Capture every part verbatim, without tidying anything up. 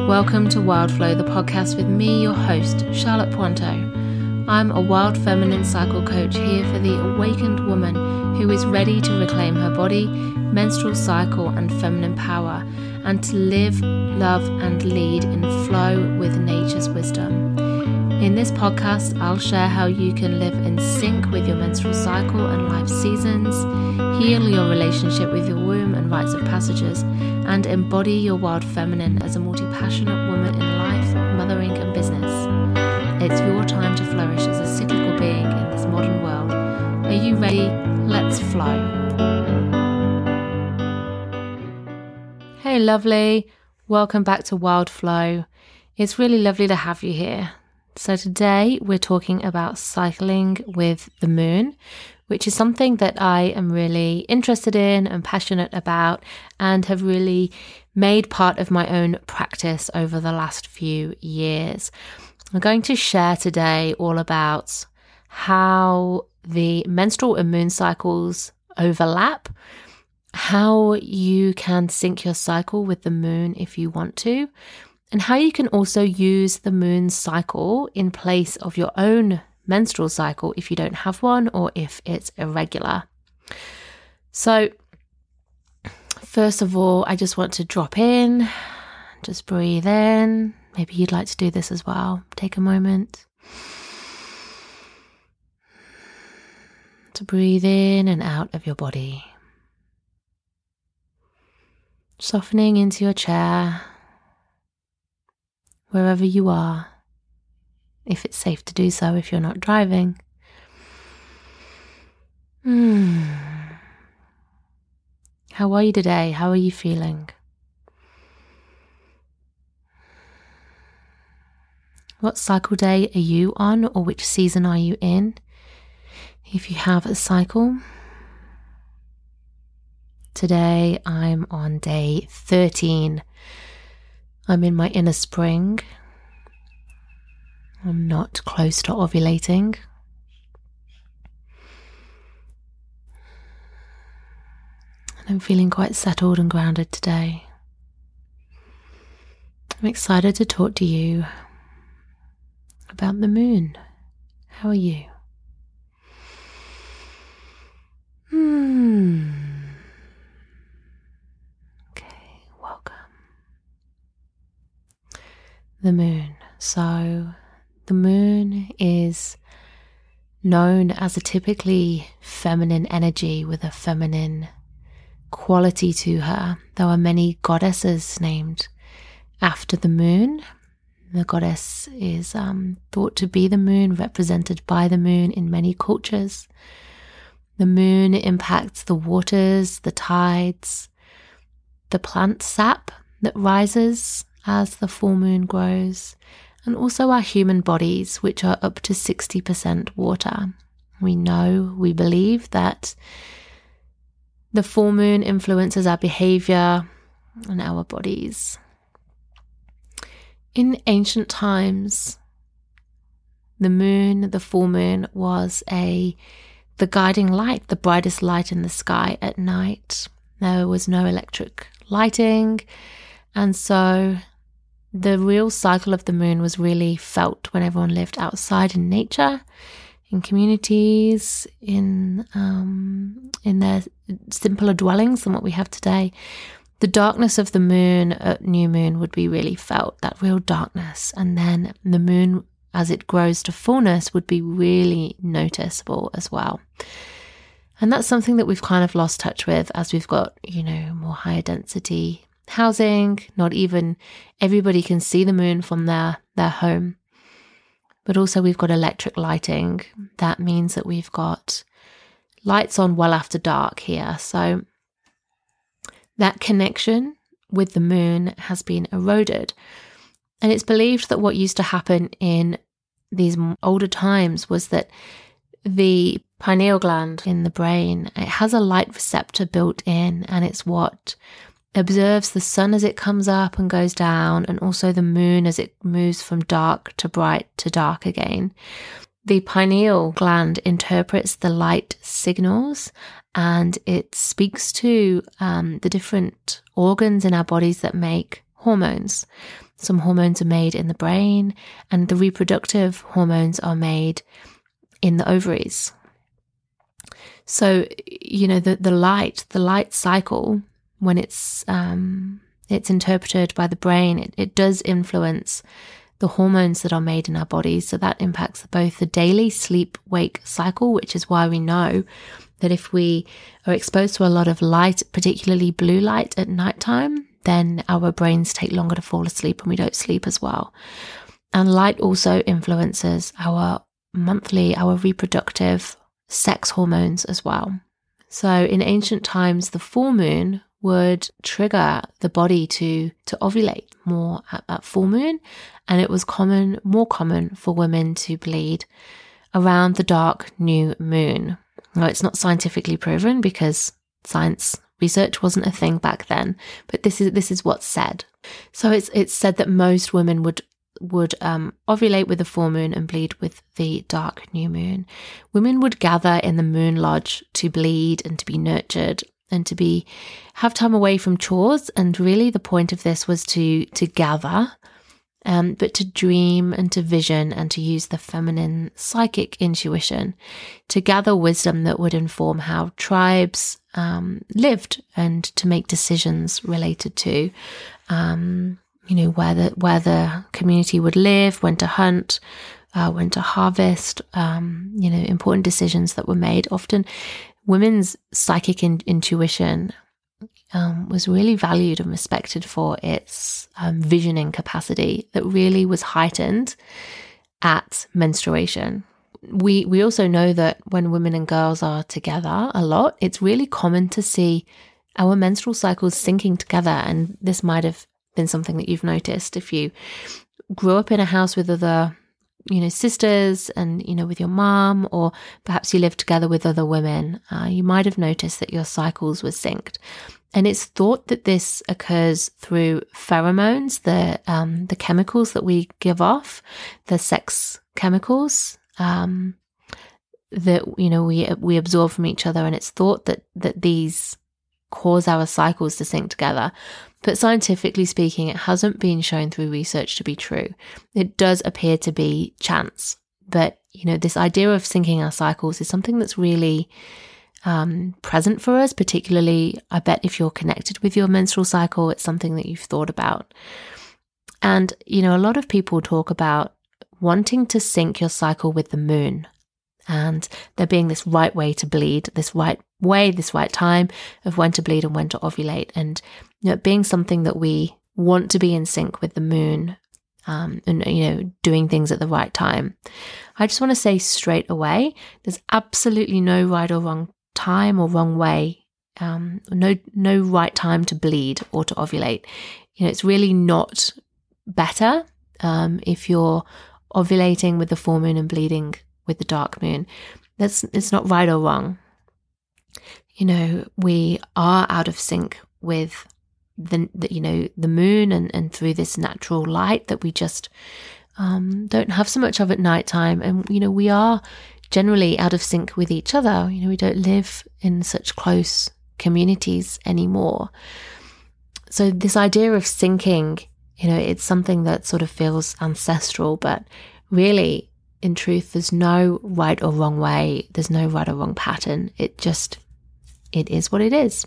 Welcome to Wild Flow, the podcast with me, your host, Charlotte Pointeau. I'm a wild feminine cycle coach here for the awakened woman who is ready to reclaim her body, menstrual cycle and feminine power, and to live, love and lead in flow with nature's wisdom. In this podcast, I'll share how you can live in sync with your menstrual cycle and life seasons, heal your relationship with your womb and rites of passages, and embody your wild feminine as a multi-passionate woman in life, mothering and business. It's your time to flourish as a cyclical being in this modern world. Are you ready? Let's flow. Hey lovely, welcome back to Wild Flow. It's really lovely to have you here. So today we're talking about cycling with the moon, which is something that I am really interested in and passionate about and have really made part of my own practice over the last few years. I'm going to share today all about how the menstrual and moon cycles overlap, how you can sync your cycle with the moon if you want to, and how you can also use the moon cycle in place of your own menstrual cycle if you don't have one or if it's irregular. So first of all, I just want to drop in, just breathe in. Maybe you'd like to do this as well. Take a moment to breathe in and out of your body. Softening into your chair, wherever you are, if it's safe to do so if you're not driving. Hmm. How are you today? How are you feeling? What cycle day are you on, or which season are you in? If you have a cycle. Today I'm on day thirteen. I'm in my inner spring. I'm not close to ovulating. And I'm feeling quite settled and grounded today. I'm excited to talk to you about the moon. How are you? Hmm. Okay, welcome. The moon. So the moon is known as a typically feminine energy with a feminine quality to her. There are many goddesses named after the moon. The goddess is um, thought to be the moon, represented by the moon in many cultures. The moon impacts the waters, the tides, the plant sap that rises as the full moon grows, and also our human bodies, which are up to sixty percent water. We know, we believe that the full moon influences our behavior and our bodies. In ancient times, the moon, the full moon, was a the guiding light, the brightest light in the sky at night. There was no electric lighting, and so the real cycle of the moon was really felt when everyone lived outside in nature, in communities, in um, in their simpler dwellings than what we have today. The darkness of the moon at new moon would be really felt, that real darkness. And then the moon, as it grows to fullness, would be really noticeable as well. And that's something that we've kind of lost touch with as we've got, you know, more higher density housing. Not even everybody can see the moon from their, their home. But also we've got electric lighting. That means that we've got lights on well after dark here. So that connection with the moon has been eroded. And it's believed that what used to happen in these older times was that the pineal gland in the brain, it has a light receptor built in, and it's what observes the sun as it comes up and goes down, and also the moon as it moves from dark to bright to dark again. The pineal gland interprets the light signals, and it speaks to um, the different organs in our bodies that make hormones. some hormones are made in the brain, and the reproductive hormones are made in the ovaries. So, you know, the, the light, the light cycle, when it's um, it's interpreted by the brain, it, it does influence the hormones that are made in our bodies. So that impacts both the daily sleep-wake cycle, which is why we know that if we are exposed to a lot of light, particularly blue light at nighttime, then our brains take longer to fall asleep and we don't sleep as well. And light also influences our monthly, our reproductive sex hormones as well. So in ancient times, the full moon would trigger the body to to ovulate more at, at full moon, and it was common, more common for women to bleed around the dark new moon. Now, it's not scientifically proven because science research wasn't a thing back then, but this is this is what's said. So it's it's said that most women would would um, ovulate with the full moon and bleed with the dark new moon. Women would gather in the moon lodge to bleed and to be nurtured and to be have time away from chores. And really the point of this was to to gather, um, but to dream and to vision and to use the feminine psychic intuition to gather wisdom that would inform how tribes um, lived and to make decisions related to um, you know, where the, where the community would live, when to hunt, uh, when to harvest, um, you know, important decisions that were made. Often women's psychic in- intuition um, was really valued and respected for its um, visioning capacity that really was heightened at menstruation. We we also know that when women and girls are together a lot, it's really common to see our menstrual cycles syncing together. And this might have been something that you've noticed if you grew up in a house with other, you know, sisters and, you know, with your mom, or perhaps you lived together with other women, uh, you might have noticed that your cycles were synced. And it's thought that this occurs through pheromones, the um, the chemicals that we give off, the sex chemicals um, that, you know, we we absorb from each other. And it's thought that that these cause our cycles to sync together. But scientifically speaking, it hasn't been shown through research to be true. It does appear to be chance. But, you know, this idea of syncing our cycles is something that's really um, present for us, particularly, I bet if you're connected with your menstrual cycle, it's something that you've thought about. And, you know, a lot of people talk about wanting to sync your cycle with the moon, and there being this right way to bleed, this right way, this right time of when to bleed and when to ovulate, and, you know, being something that we want to be in sync with the moon, um, and, you know, doing things at the right time. I just want to say straight away, there's absolutely no right or wrong time or wrong way, um, no no right time to bleed or to ovulate. You know, it's really not better um, if you're ovulating with the full moon and bleeding with the dark moon. That's it's not right or wrong. You know, we are out of sync with the, the you know the moon and, and through this natural light that we just um, don't have so much of at nighttime. And you know, we are generally out of sync with each other. You know, we don't live in such close communities anymore. So this idea of syncing, you know, it's something that sort of feels ancestral, but really, in truth, there's no right or wrong way. There's no right or wrong pattern. It just, it is what it is.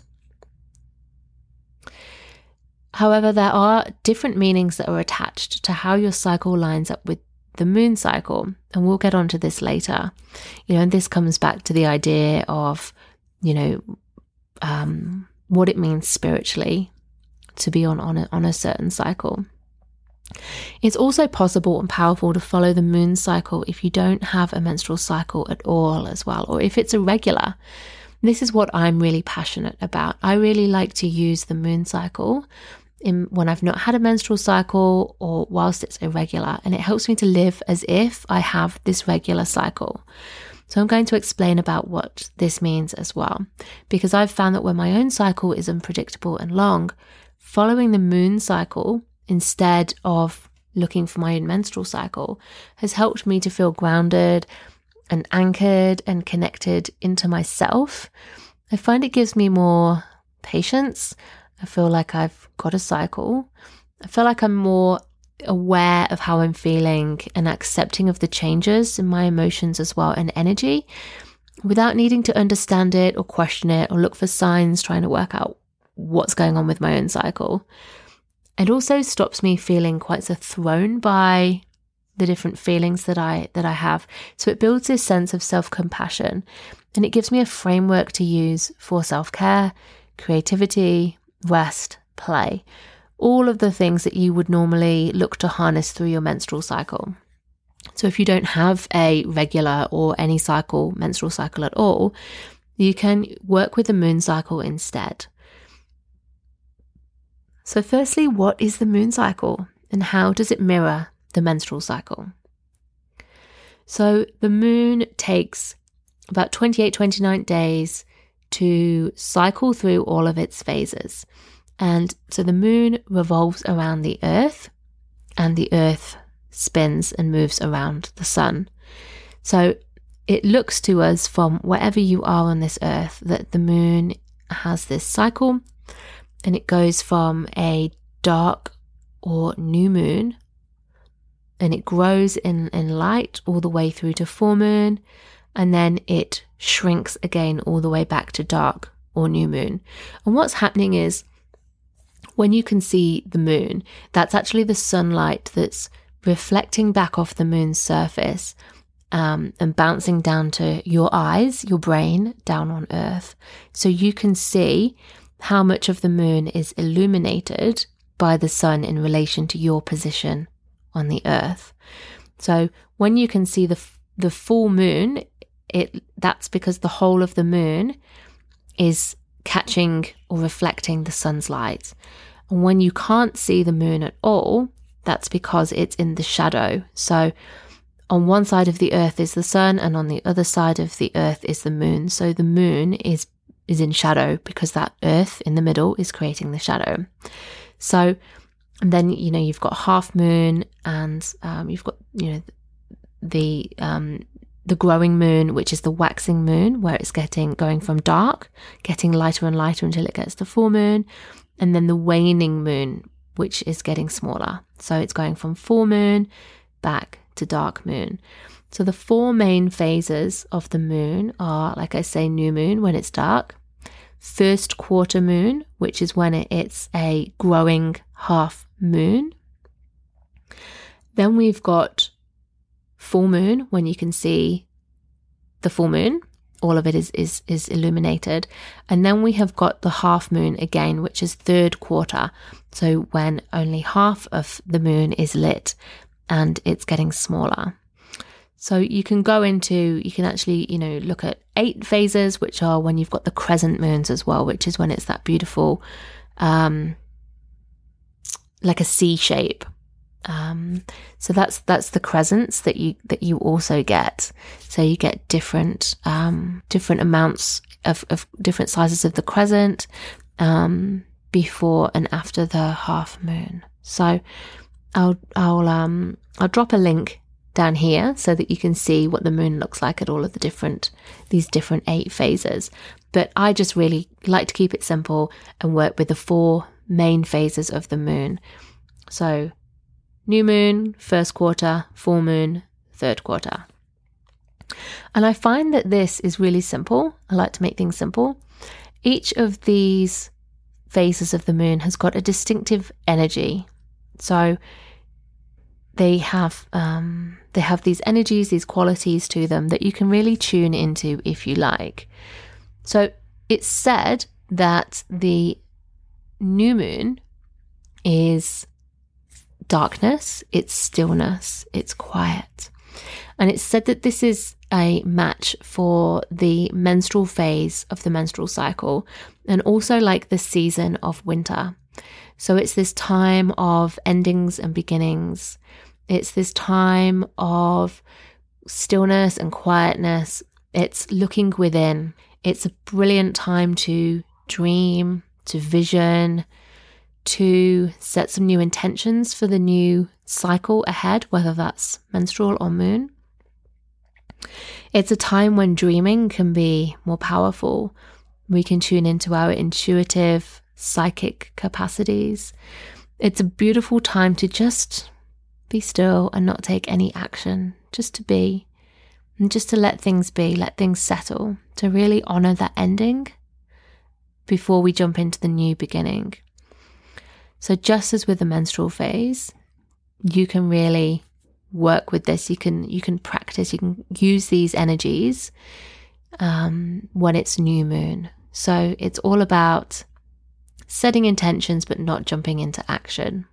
However, there are different meanings that are attached to how your cycle lines up with the moon cycle. And we'll get onto this later. You know, and this comes back to the idea of, you know, um, what it means spiritually to be on, on, a, on a certain cycle. It's also possible and powerful to follow the moon cycle if you don't have a menstrual cycle at all as well, or if it's irregular. This is what I'm really passionate about. I really like to use the moon cycle in, when I've not had a menstrual cycle or whilst it's irregular, and it helps me to live as if I have this regular cycle. So I'm going to explain about what this means as well, because I've found that when my own cycle is unpredictable and long, following the moon cycle instead of looking for my own menstrual cycle has helped me to feel grounded and anchored and connected into myself. I find it gives me more patience. I feel like I've got a cycle. I feel like I'm more aware of how I'm feeling and accepting of the changes in my emotions as well and energy without needing to understand it or question it or look for signs trying to work out what's going on with my own cycle. It also stops me feeling quite so thrown by the different feelings that I that I have. So it builds this sense of self-compassion, and it gives me a framework to use for self-care, creativity, rest, play, all of the things that you would normally look to harness through your menstrual cycle. So if you don't have a regular or any cycle, menstrual cycle at all, you can work with the moon cycle instead. So firstly, what is the moon cycle and how does it mirror the menstrual cycle? So the moon takes about twenty-eight, twenty-nine days to cycle through all of its phases. And so the moon revolves around the earth and the earth spins and moves around the sun. So it looks to us from wherever you are on this earth that the moon has this cycle, and it goes from a dark or new moon, and it grows in, in light all the way through to full moon, and then it shrinks again all the way back to dark or new moon. And what's happening is when you can see the moon, that's actually the sunlight that's reflecting back off the moon's surface um, and bouncing down to your eyes, your brain, down on earth. So you can see how much of the moon is illuminated by the sun in relation to your position on the earth. So when you can see the the full moon, it that's because the whole of the moon is catching or reflecting the sun's light. And when you can't see the moon at all, that's because it's in the shadow. So on one side of the earth is the sun, and on the other side of the earth is the moon. So the moon is is in shadow because that earth in the middle is creating the shadow. So, and then, you know, you've got half moon, and um, you've got, you know, the um, the growing moon, which is the waxing moon, where it's getting going from dark, getting lighter and lighter until it gets to full moon, and then the waning moon, which is getting smaller. So it's going from full moon back to dark moon. So the four main phases of the moon are, like I say, new moon when it's dark, first quarter moon, which is when it's a growing half moon. Then we've got full moon, when you can see the full moon, all of it is, is, is illuminated. And then we have got the half moon again, which is third quarter. So when only half of the moon is lit and it's getting smaller. So you can go into, you can actually, you know, look at eight phases, which are when you've got the crescent moons as well, which is when it's that beautiful, um, like a C shape. Um, so that's, that's the crescents that you, that you also get. So you get different, um, different amounts of, of different sizes of the crescent, um, before and after the half moon. So I'll, I'll, um, I'll drop a link down here so that you can see what the moon looks like at all of the different, these different eight phases. But I just really like to keep it simple and work with the four main phases of the moon. So new moon, first quarter, full moon, third quarter. And I find that this is really simple. I like to make things simple. Each of these phases of the moon has got a distinctive energy. So they have um, they have these energies, these qualities to them that you can really tune into if you like. So it's said that the new moon is darkness, it's stillness, it's quiet. And it's said that this is a match for the menstrual phase of the menstrual cycle, and also like the season of winter. So it's this time of endings and beginnings. It's this time of stillness and quietness. It's looking within. It's a brilliant time to dream, to vision, to set some new intentions for the new cycle ahead, whether that's menstrual or moon. It's a time when dreaming can be more powerful. We can tune into our intuitive, psychic capacities. It's a beautiful time to just be still and not take any action, just to be, and just to let things be, let things settle, to really honor that ending before we jump into the new beginning. So just as with the menstrual phase, you can really work with this. You can you can practice, you can use these energies um, when it's new moon. So it's all about setting intentions but not jumping into action.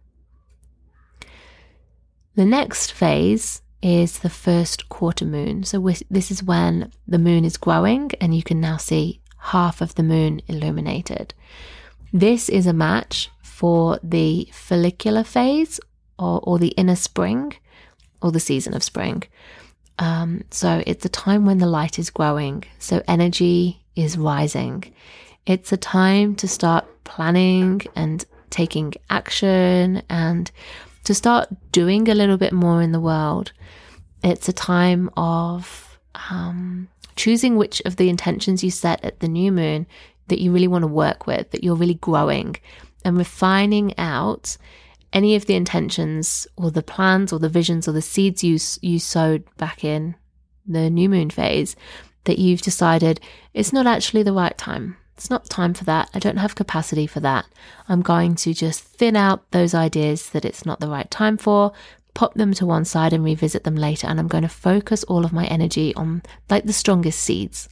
The next phase is the first quarter moon. So with, this is when the moon is growing and you can now see half of the moon illuminated. This is a match for the follicular phase or, or the inner spring or the season of spring. Um, so it's a time when the light is growing. So energy is rising. It's a time to start planning and taking action and to start doing a little bit more in the world. It's a time of um, choosing which of the intentions you set at the new moon that you really want to work with, that you're really growing, and refining out any of the intentions or the plans or the visions or the seeds you you sowed back in the new moon phase that you've decided it's not actually the right time. It's not time for that. I don't have capacity for that. I'm going to just thin out those ideas that it's not the right time for, pop them to one side and revisit them later. And I'm going to focus all of my energy on like the strongest seeds.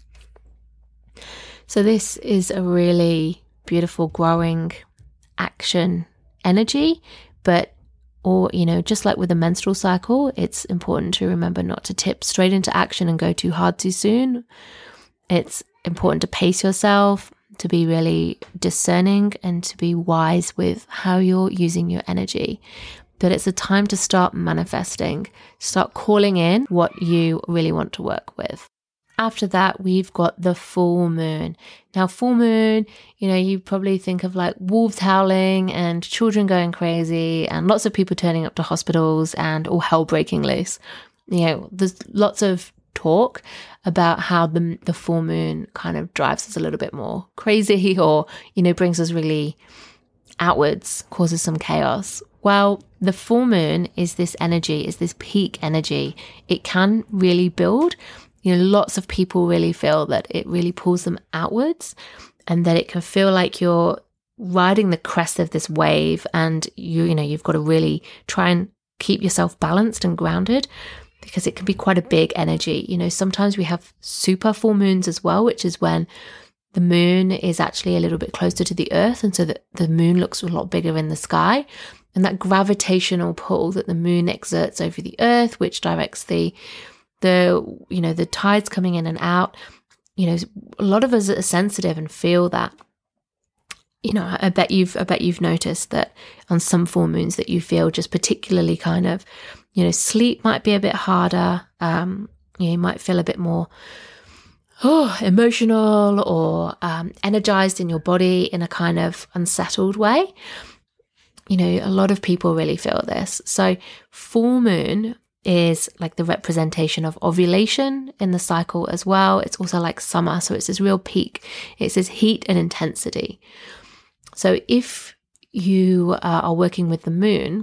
So this is a really beautiful growing action energy, but or, you know, just like with the menstrual cycle, it's important to remember not to tip straight into action and go too hard too soon. It's important to pace yourself, to be really discerning and to be wise with how you're using your energy. But it's a time to start manifesting, start calling in what you really want to work with. After that, we've got the full moon. Now, full moon, you know, you probably think of like wolves howling and children going crazy and lots of people turning up to hospitals and all hell breaking loose. You know, there's lots of talk about how the the full moon kind of drives us a little bit more crazy or, you know, brings us really outwards, causes some chaos. Well, the full moon is this energy, is this peak energy. It can really build. You know, lots of people really feel that it really pulls them outwards and that it can feel like you're riding the crest of this wave and you, you know, you've got to really try and keep yourself balanced and grounded because it can be quite a big energy. You know, sometimes we have super full moons as well, which is when the moon is actually a little bit closer to the earth and so that the moon looks a lot bigger in the sky. And that gravitational pull that the moon exerts over the earth, which directs the the you know the tides coming in and out, you know, a lot of us are sensitive and feel that. You know, I bet you've I bet you've noticed that on some full moons that you feel just particularly kind of, you know, sleep might be a bit harder. Um, you know, you might feel a bit more oh, emotional or um, energized in your body in a kind of unsettled way. You know, a lot of people really feel this. So full moon is like the representation of ovulation in the cycle as well. It's also like summer. So it's this real peak. It's this heat and intensity. So if you uh, are working with the moon,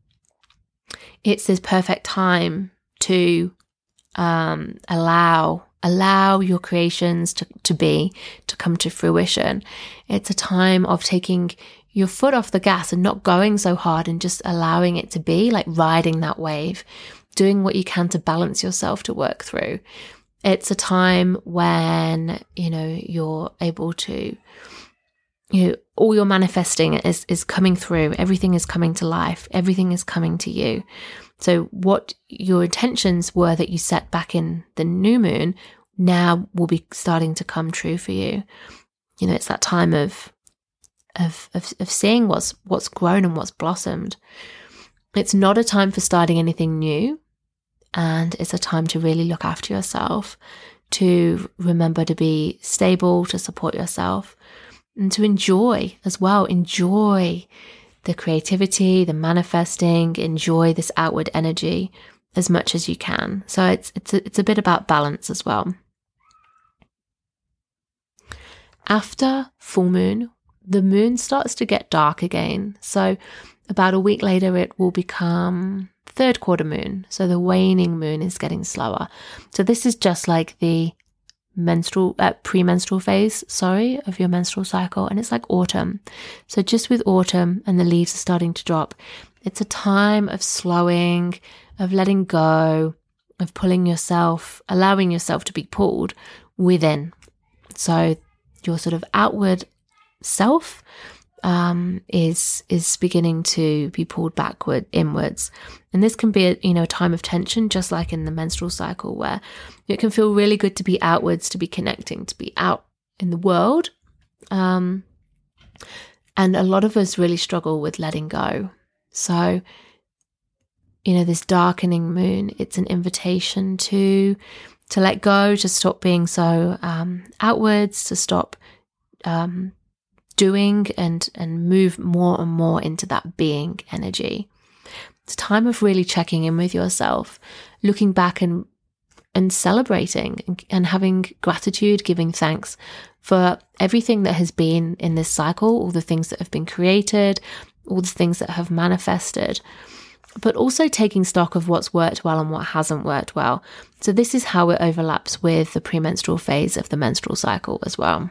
it's this perfect time to um, allow allow your creations to, to be, to come to fruition. It's a time of taking your foot off the gas and not going so hard and just allowing it to be, like riding that wave, doing what you can to balance yourself to work through. It's a time when, you know, you're able to, you know, all your manifesting is, is coming through. Everything is coming to life. Everything is coming to you. So what your intentions were that you set back in the new moon now will be starting to come true for you. You know, it's that time of of of, of seeing what's what's grown and what's blossomed. It's not a time for starting anything new, and it's a time to really look after yourself, to remember to be stable, to support yourself, and to enjoy as well. Enjoy the creativity, the manifesting, enjoy this outward energy as much as you can. So it's it's a, it's a bit about balance as well. After full moon, the moon starts to get dark again. So about a week later, it will become third quarter moon. So the waning moon is getting slower. So this is just like the menstrual, uh, premenstrual phase, sorry, of your menstrual cycle. And it's like autumn. So just with autumn and the leaves are starting to drop, it's a time of slowing, of letting go, of pulling yourself, allowing yourself to be pulled within. So your sort of outward self um, is is beginning to be pulled backward, inwards. And this can be a, you know, a time of tension, just like in the menstrual cycle, where it can feel really good to be outwards, to be connecting, to be out in the world. Um, and a lot of us really struggle with letting go. So, you know, this darkening moon, it's an invitation to to let go, to stop being so um, outwards, to stop um, doing and and move more and more into that being energy. It's a time of really checking in with yourself, looking back and and celebrating and, and having gratitude, giving thanks for everything that has been in this cycle, all the things that have been created, all the things that have manifested, but also taking stock of what's worked well and what hasn't worked well. So this is how it overlaps with the premenstrual phase of the menstrual cycle as well.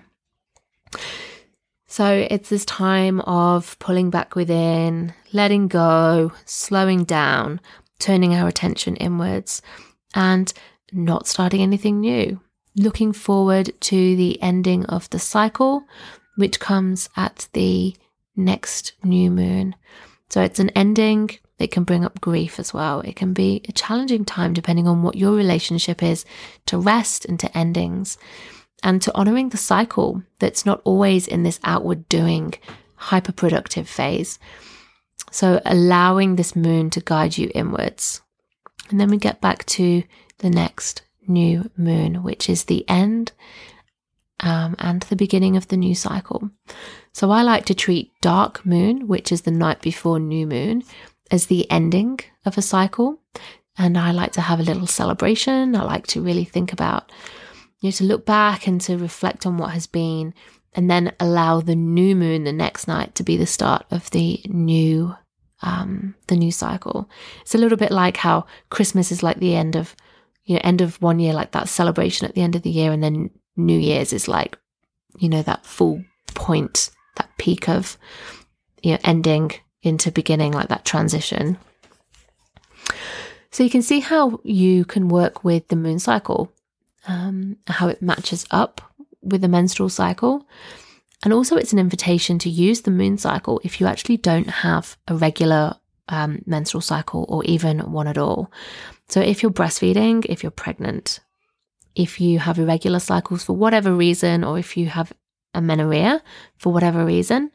So it's this time of pulling back within, letting go, slowing down, turning our attention inwards, and not starting anything new. Looking forward to the ending of the cycle, which comes at the next new moon. So it's an ending. It can bring up grief as well. It can be a challenging time depending on what your relationship is to rest and to endings, and to honoring the cycle that's not always in this outward doing, hyper-productive phase. So allowing this moon to guide you inwards. And then we get back to the next new moon, which is the end um, and the beginning of the new cycle. So I like to treat dark moon, which is the night before new moon, as the ending of a cycle. And I like to have a little celebration. I like to really think about, you know, to look back and to reflect on what has been, and then allow the new moon the next night to be the start of the new um, the new cycle. It's a little bit like how Christmas is like the end of, you know, end of one year, like that celebration at the end of the year, and then New Year's is like, you know, that full point, that peak of, you know, ending into beginning, like that transition. So you can see how you can work with the moon cycle, um, how it matches up with the menstrual cycle. And also it's an invitation to use the moon cycle if you actually don't have a regular um, menstrual cycle, or even one at all. So if you're breastfeeding, if you're pregnant, if you have irregular cycles for whatever reason, or if you have amenorrhea for whatever reason,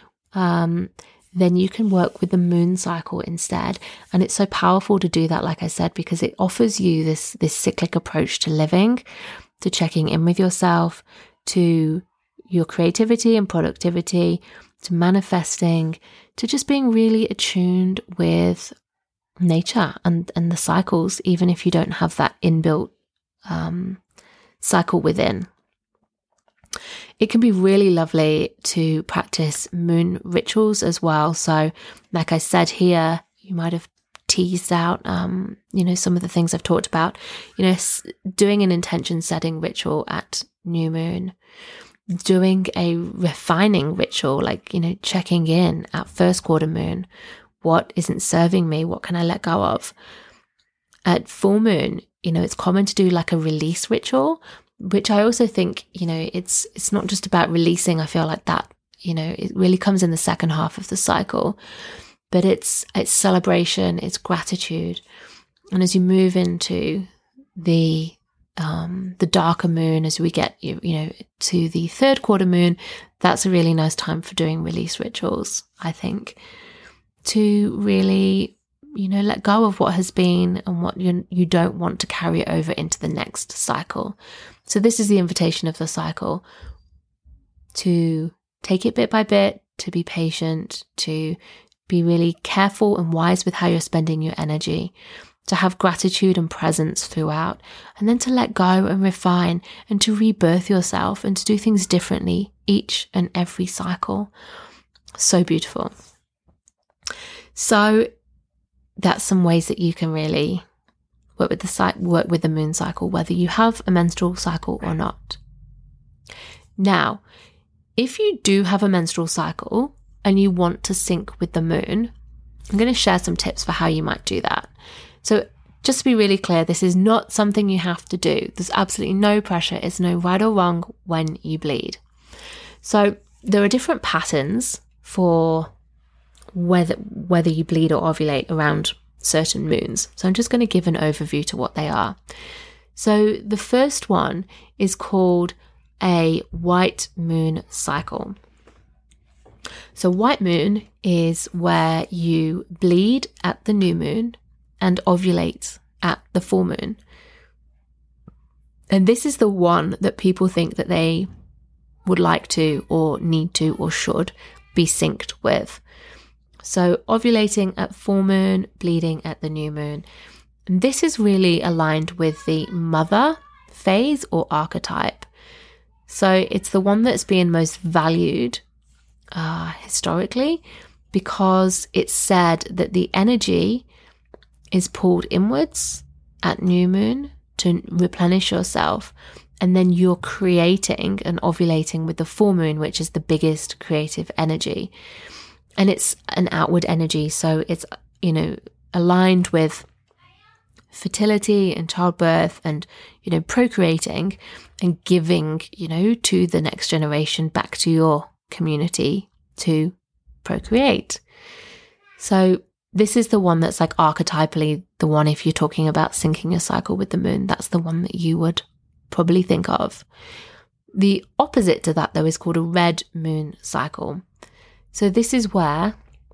um, then you can work with the moon cycle instead. And it's so powerful to do that, like I said, because it offers you this, this cyclic approach to living, to checking in with yourself, to your creativity and productivity, to manifesting, to just being really attuned with nature and, and the cycles, even if you don't have that inbuilt um, cycle within. It can be really lovely to practice moon rituals as well. So like I said here, you might have teased out, um, you know, some of the things I've talked about, you know, doing an intention setting ritual at new moon, doing a refining ritual, like, you know, checking in at first quarter moon. What isn't serving me? What can I let go of? At full moon, you know, it's common to do like a release ritual, which I also think, you know, it's it's not just about releasing. I feel like that, you know, it really comes in the second half of the cycle, but it's it's celebration, it's gratitude. And as you move into the um, the darker moon, as we get, you, you know, to the third quarter moon, that's a really nice time for doing release rituals, I think, to really, you know, let go of what has been and what you, you don't want to carry over into the next cycle. So this is the invitation of the cycle, to take it bit by bit, to be patient, to be really careful and wise with how you're spending your energy, to have gratitude and presence throughout, and then to let go and refine and to rebirth yourself and to do things differently each and every cycle. So beautiful. So that's some ways that you can really work with the work with the moon cycle, whether you have a menstrual cycle or not. Now, if you do have a menstrual cycle and you want to sync with the moon, I'm going to share some tips for how you might do that. So just to be really clear, this is not something you have to do. There's absolutely no pressure. It's no right or wrong when you bleed. So there are different patterns for whether whether you bleed or ovulate around certain moons. So I'm just going to give an overview to what they are. So the first one is called a white moon cycle. So white moon is where you bleed at the new moon and ovulate at the full moon. And this is the one that people think that they would like to or need to or should be synced with. So ovulating at full moon, bleeding at the new moon. And this is really aligned with the mother phase or archetype. So it's the one that's been most valued uh, historically, because it's said that the energy is pulled inwards at new moon to replenish yourself. And then you're creating and ovulating with the full moon, which is the biggest creative energy. And it's an outward energy. So it's, you know, aligned with fertility and childbirth and, you know, procreating and giving, you know, to the next generation, back to your community to procreate. So this is the one that's like archetypally the one, if you're talking about syncing your cycle with the moon, that's the one that you would probably think of. The opposite to that, though, is called a red moon cycle. So this is where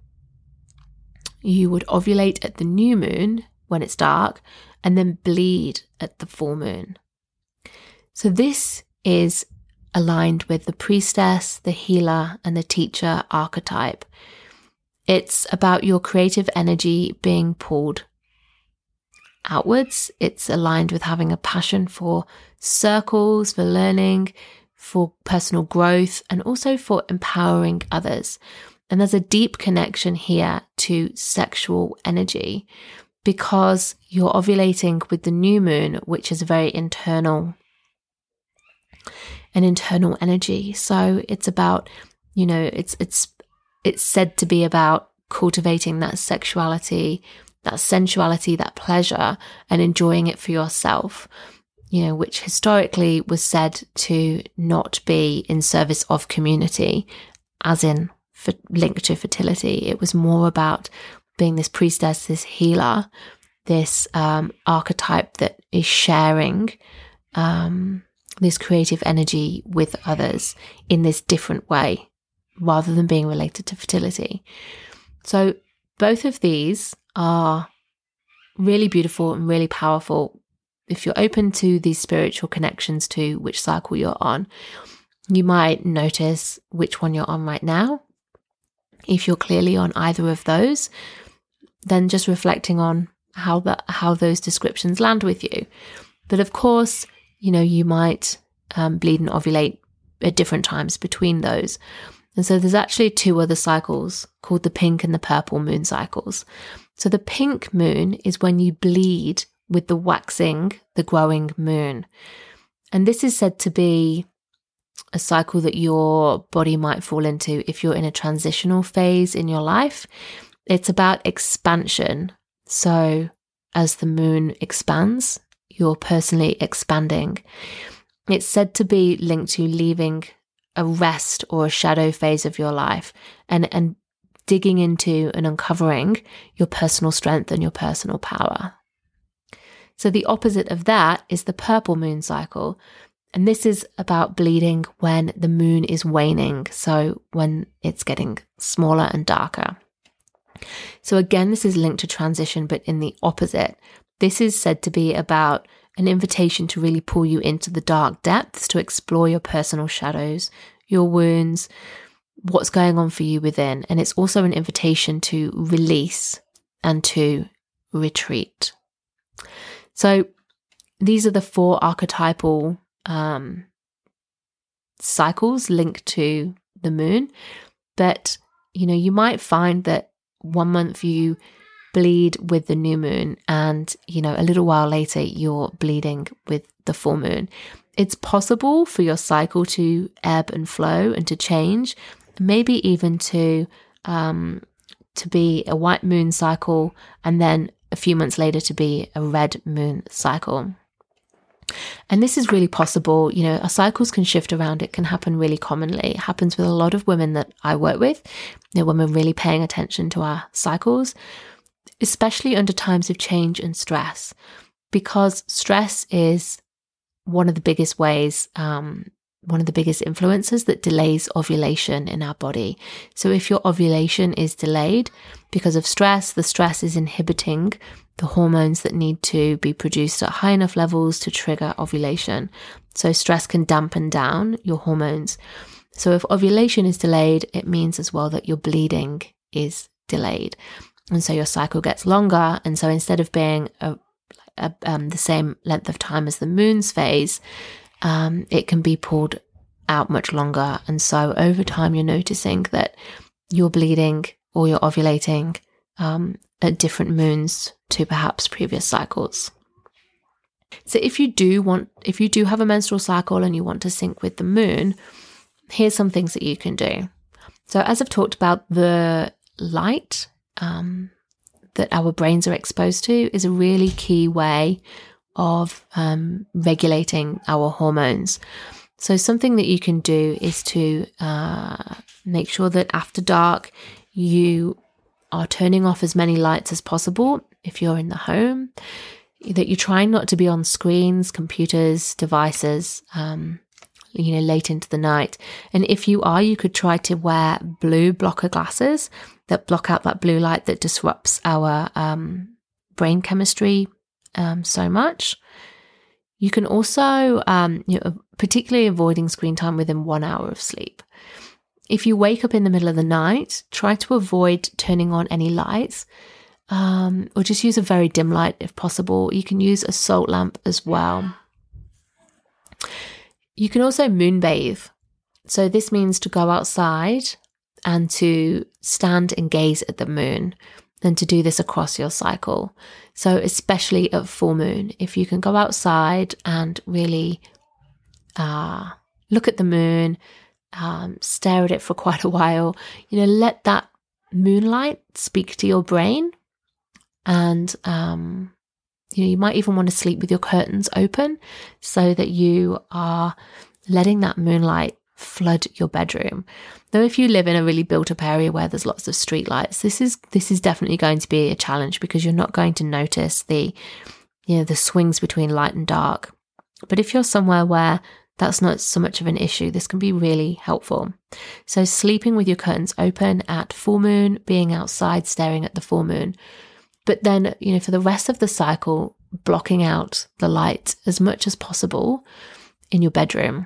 you would ovulate at the new moon when it's dark and then bleed at the full moon. So this is aligned with the priestess, the healer, and the teacher archetype. It's about your creative energy being pulled outwards. It's aligned with having a passion for circles, for learning, for personal growth, and also for empowering others. And there's a deep connection here to sexual energy because you're ovulating with the new moon, which is a very internal, an internal energy. So it's about, you know, it's it's it's said to be about cultivating that sexuality, that sensuality, that pleasure, and enjoying it for yourself. You know, which historically was said to not be in service of community, as in for, linked to fertility. It was more about being this priestess, this healer, this um, archetype that is sharing um, this creative energy with others in this different way, rather than being related to fertility. So both of these are really beautiful and really powerful. If you're open to these spiritual connections to which cycle you're on, you might notice which one you're on right now. If you're clearly on either of those, then just reflecting on how that how those descriptions land with you. But of course, you know, you might um, bleed and ovulate at different times between those. And so there's actually two other cycles called the pink and the purple moon cycles. So the pink moon is when you bleed with the waxing, the growing moon. And this is said to be a cycle that your body might fall into if you're in a transitional phase in your life. It's about expansion. So as the moon expands, you're personally expanding. It's said to be linked to leaving a rest or a shadow phase of your life and, and digging into and uncovering your personal strength and your personal power. So the opposite of that is the purple moon cycle. And this is about bleeding when the moon is waning. So when it's getting smaller and darker. So again, this is linked to transition, but in the opposite. This is said to be about an invitation to really pull you into the dark depths, to explore your personal shadows, your wounds, what's going on for you within. And it's also an invitation to release and to retreat. So these are the four archetypal um, cycles linked to the moon. But, you know, you might find that one month you bleed with the new moon and, you know, a little while later you're bleeding with the full moon. It's possible for your cycle to ebb and flow and to change, maybe even to um, to be a white moon cycle and then a few months later to be a red moon cycle. And this is really possible. You know, our cycles can shift around. It can happen really commonly. It happens with a lot of women that I work with, you know, when we're really paying attention to our cycles, especially under times of change and stress, because stress is one of the biggest ways, um, one of the biggest influences that delays ovulation in our body. So if your ovulation is delayed because of stress, the stress is inhibiting the hormones that need to be produced at high enough levels to trigger ovulation. So stress can dampen down your hormones. So if ovulation is delayed, it means as well that your bleeding is delayed. And so your cycle gets longer. And so instead of being a, a, um, the same length of time as the moon's phase, um, it can be pulled out much longer. And so over time, you're noticing that you're bleeding or you're ovulating um, at different moons to perhaps previous cycles. So if you do want, if you do have a menstrual cycle and you want to sync with the moon, here's some things that you can do. So as I've talked about, the light um, that our brains are exposed to is a really key way of um, regulating our hormones. So something that you can do is to uh, make sure that after dark you are turning off as many lights as possible if you're in the home, that you're trying not to be on screens, computers, devices, um, you know, late into the night. And if you are, you could try to wear blue blocker glasses that block out that blue light that disrupts our um, brain chemistry um, so much. You can also, um, you know, particularly avoiding screen time within one hour of sleep. If you wake up in the middle of the night, try to avoid turning on any lights, um, or just use a very dim light if possible. You can use a salt lamp as well. You can also moonbathe. So this means to go outside and to stand and gaze at the moon, and to do this across your cycle. So especially at full moon, if you can go outside and really uh, look at the moon, um, stare at it for quite a while, you know, let that moonlight speak to your brain. And, um, you know, you might even want to sleep with your curtains open so that you are letting that moonlight flood your bedroom. Though if you live in a really built up area where there's lots of street lights, this is this is definitely going to be a challenge because you're not going to notice the, you know, the swings between light and dark. But if you're somewhere where that's not so much of an issue, this can be really helpful. So sleeping with your curtains open at full moon, being outside staring at the full moon. But then, you know, for the rest of the cycle, blocking out the light as much as possible in your bedroom.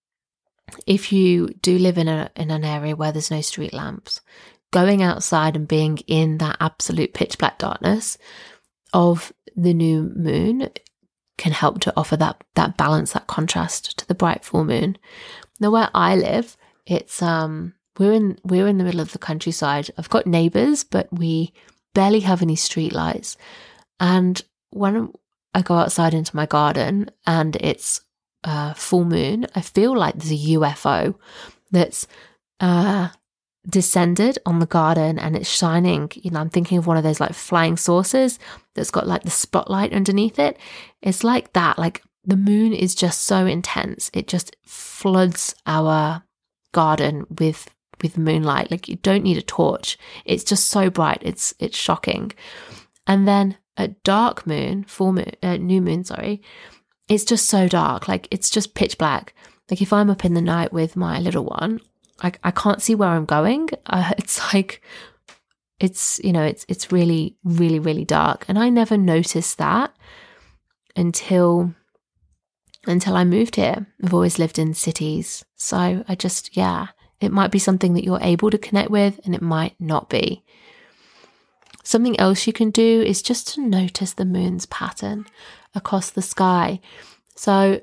If you do live in a in an area where there's no street lamps, going outside and being in that absolute pitch black darkness of the new moon can help to offer that that balance, that contrast to the bright full moon. Now, where I live, it's um we're in we're in the middle of the countryside. I've got neighbours, but we barely have any street lights. And when I go outside into my garden and it's Uh, full moon, I feel like there's a U F O that's uh, descended on the garden and it's shining. You know, I'm thinking of one of those like flying saucers that's got like the spotlight underneath it. It's like that. Like the moon is just so intense. It just floods our garden with with moonlight. Like you don't need a torch. It's just so bright. It's it's shocking. And then at dark moon, full moon, uh, new moon, sorry. It's just so dark, like it's just pitch black. Like if I'm up in the night with my little one, I, I can't see where I'm going. Uh, it's like, it's, you know, it's it's really, really, really dark. And I never noticed that until, until I moved here. I've always lived in cities. So I just, yeah, it might be something that you're able to connect with and it might not be. Something else you can do is just to notice the moon's pattern across the sky. So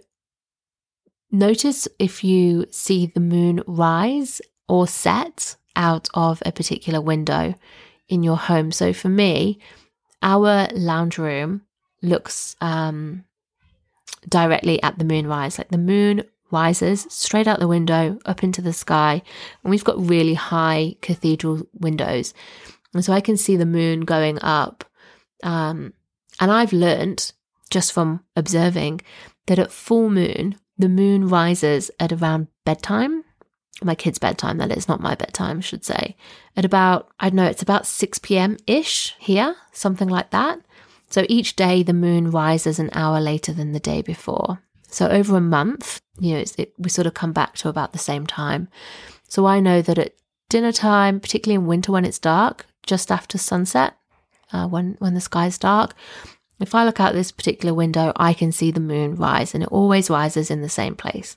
notice if you see the moon rise or set out of a particular window in your home. So for me, our lounge room looks um, directly at the moon rise. Like the moon rises straight out the window up into the sky, and we've got really high cathedral windows, and so I can see the moon going up. Um, and I've learned just from observing that at full moon, the moon rises at around bedtime. My kids' bedtime, that is, not my bedtime, I should say. At about, I don't know, it's about six p.m.-ish here, something like that. So each day the moon rises an hour later than the day before. So over a month, you know, it's, it, we sort of come back to about the same time. So I know that at dinner time, particularly in winter when it's dark, just after sunset, uh, when, when the sky's dark, if I look out this particular window, I can see the moon rise, and it always rises in the same place.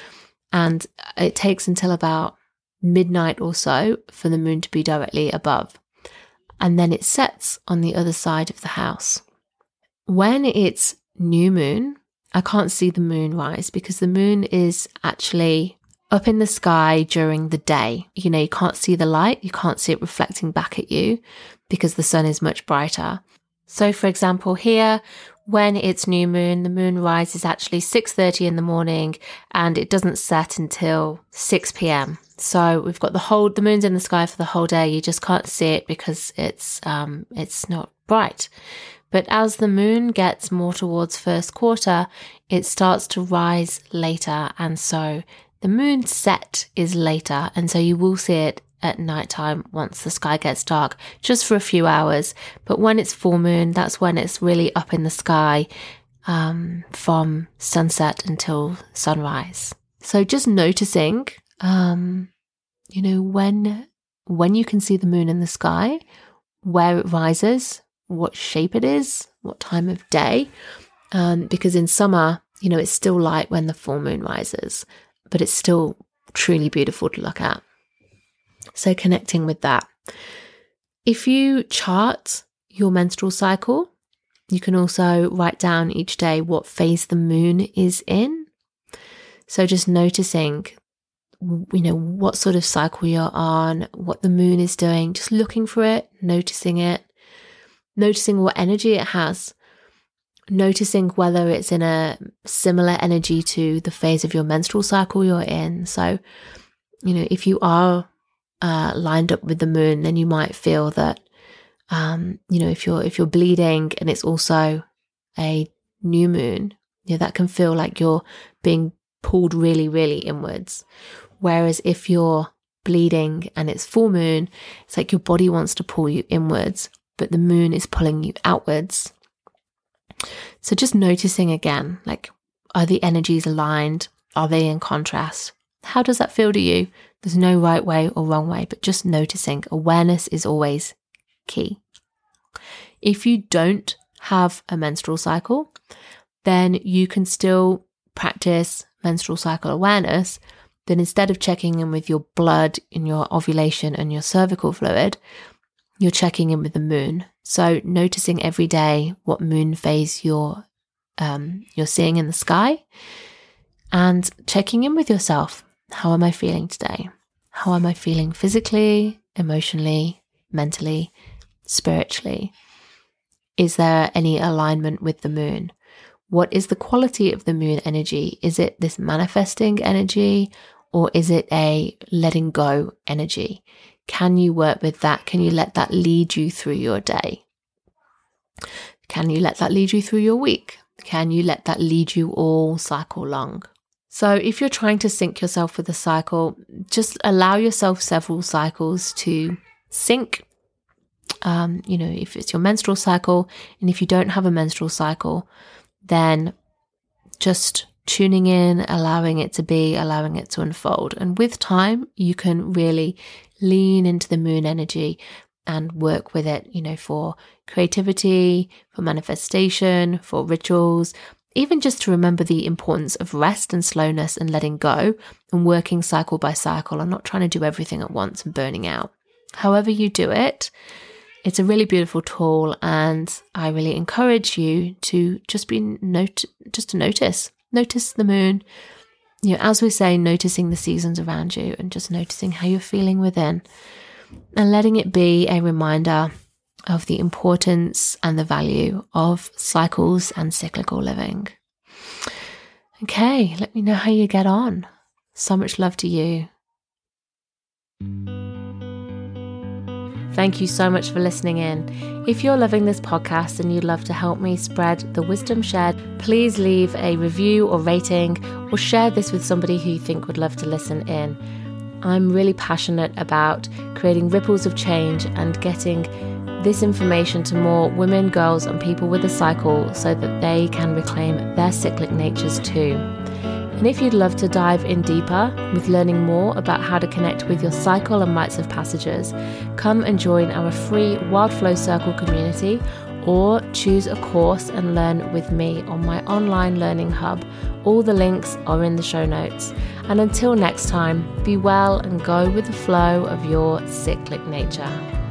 And it takes until about midnight or so for the moon to be directly above. And then it sets on the other side of the house. When it's new moon, I can't see the moon rise because the moon is actually up in the sky during the day. You know, you can't see the light, you can't see it reflecting back at you because the sun is much brighter. So for example, here, when it's new moon, the moon rises actually six thirty in the morning and it doesn't set until six p.m. So we've got the whole, the moon's in the sky for the whole day. You just can't see it because it's, um, it's not bright. But as the moon gets more towards first quarter, it starts to rise later. And so the moon set is later. And so you will see it at nighttime once the sky gets dark, just for a few hours. But when it's full moon, that's when it's really up in the sky um, from sunset until sunrise. So just noticing, um, you know, when when you can see the moon in the sky, where it rises, what shape it is, what time of day. Um, because in summer, you know, it's still light when the full moon rises, but it's still truly beautiful to look at. So connecting with that. If you chart your menstrual cycle, you can also write down each day what phase the moon is in. So just noticing, you know, what sort of cycle you're on, what the moon is doing, just looking for it, noticing it, noticing what energy it has, noticing whether it's in a similar energy to the phase of your menstrual cycle you're in. So, you know, if you are uh, lined up with the moon, then you might feel that, um, you know, if you're if you're bleeding and it's also a new moon, you know, that can feel like you're being pulled really, really inwards. Whereas if you're bleeding and it's full moon, it's like your body wants to pull you inwards, but the moon is pulling you outwards. So just noticing again, like, are the energies aligned? Are they in contrast? How does that feel to you? There's no right way or wrong way, but just noticing. Awareness is always key. If you don't have a menstrual cycle, then you can still practice menstrual cycle awareness. Then instead of checking in with your blood and your ovulation and your cervical fluid, you're checking in with the moon. So noticing every day what moon phase you're um, you're seeing in the sky, and checking in with yourself. How am I feeling today? How am I feeling physically, emotionally, mentally, spiritually? Is there any alignment with the moon? What is the quality of the moon energy? Is it this manifesting energy, or is it a letting go energy? Can you work with that? Can you let that lead you through your day? Can you let that lead you through your week? Can you let that lead you all cycle long? So if you're trying to sync yourself with the cycle, just allow yourself several cycles to sync. Um, you know, if it's your menstrual cycle, and if you don't have a menstrual cycle, then just tuning in, allowing it to be, allowing it to unfold. And with time, you can really lean into the moon energy and work with it, you know, for creativity, for manifestation, for rituals, even just to remember the importance of rest and slowness and letting go and working cycle by cycle and not trying to do everything at once and burning out. However you do it, it's a really beautiful tool, and I really encourage you to just be note, just to notice, notice the moon. You know, as we say, noticing the seasons around you and just noticing how you're feeling within, and letting it be a reminder of the importance and the value of cycles and cyclical living. Okay, let me know how you get on. So much love to you. Thank you so much for listening in. If you're loving this podcast and you'd love to help me spread the wisdom shared, please leave a review or rating or share this with somebody who you think would love to listen in. I'm really passionate about creating ripples of change and getting this information to more women, girls, and people with a cycle so that they can reclaim their cyclic natures too. And if you'd love to dive in deeper with learning more about how to connect with your cycle and rites of passages, come and join our free Wild Flow Circle community or choose a course and learn with me on my online learning hub. All the links are in the show notes. And until next time, be well and go with the flow of your cyclic nature.